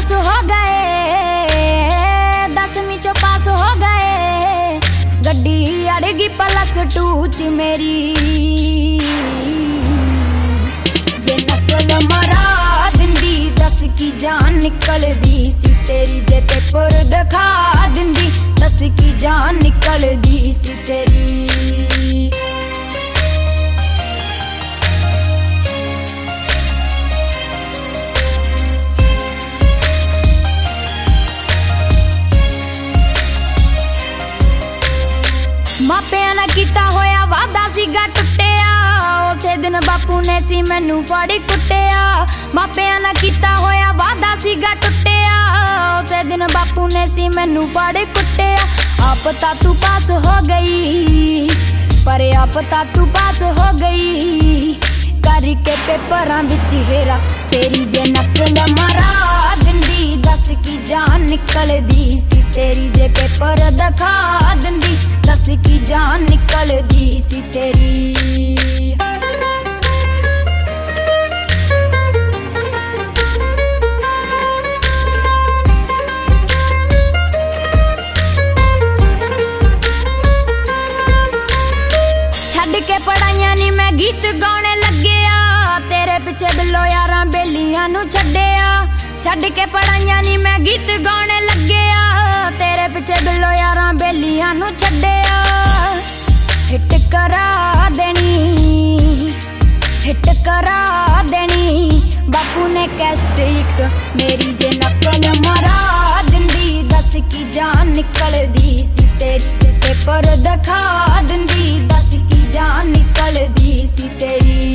पास हो गए, 10वीं चो पास हो गए, गड्डी अड़गी +2 च मेरी। जे नकल मरा दिंदी 10 की जान निकलदी सी तेरी, जे पेपर दिखा दिंदी 10 की जान निकलदी सी तेरी। मापिया ना कीता होया वादा सीगा टुटिया, उसे दिन बापू ने सी मैनू फाड़ी कुटिया। मापिया ना कीता होया वादा सीगा टुटिया, उसे दिन बापू ने सी मैनू फाड़ी कुटिया। आप ता तू पास हो गई, पर आप ता तू पास हो गई, करके पेपरां विच हेरा तेरी। जे नकल मरा दिंदी 10 की जान निकलदी सी तेरी, जे पेपर दिखा दिंदी 10 की जान निकलदी सी तेरी। छड्ड के पढ़ाइयां नी मैं गीत गाने लग्गिया, तेरे पिछे बिल्लो यारां बेलियां नू छड्डिया। छड्ड के पढ़ाइयां नी मैं गीत गाने लग्गिया, तेरे पिछे बिल्लो यारां बेलियां नू छड्डिया। हिट करा देनी, हिट करा देनी, बापू ने कैस्ट्रिक मेरी। जे नकल मरा दिंदी 10 की जान निकलदी सी तेरी, पेपर दिखा दिंदी 10 की जान निकलदी सी तेरी।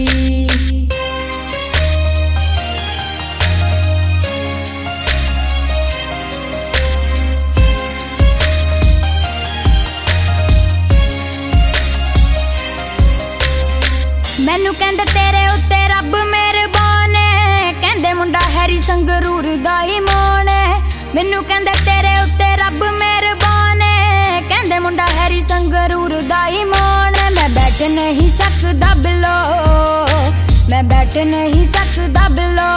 मैनू कहंदे तेरे उत्ते रब मेहरबान है, कहंदे मुंडा हैरी संगरूर दा ही मोन है। मैनू कहंदे तेरे उत्ते रब मेहरबान है, कहंदे मुंडा हैरी संगरूर दा ही मोन है। मैं बैठ नहीं सकदा बिलो, मैं बैठ नहीं सकदा बिलो,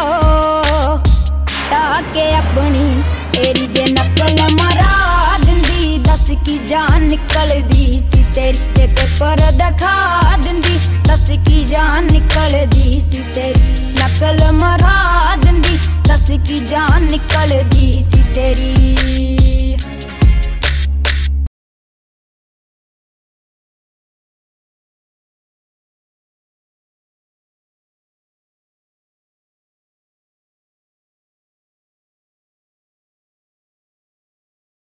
ताके अपनी तेरी। जे नकल मरा दिंदी 10 की जान निकलदी सी तेरी, जे पेपर दिखा दिंदी 10 की जान निकलदी सी तेरी। नकल मरा दिंदी 10 की जान निकलदी सी तेरी।